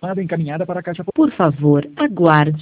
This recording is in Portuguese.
chamada encaminhada para a caixa. Por favor, aguarde.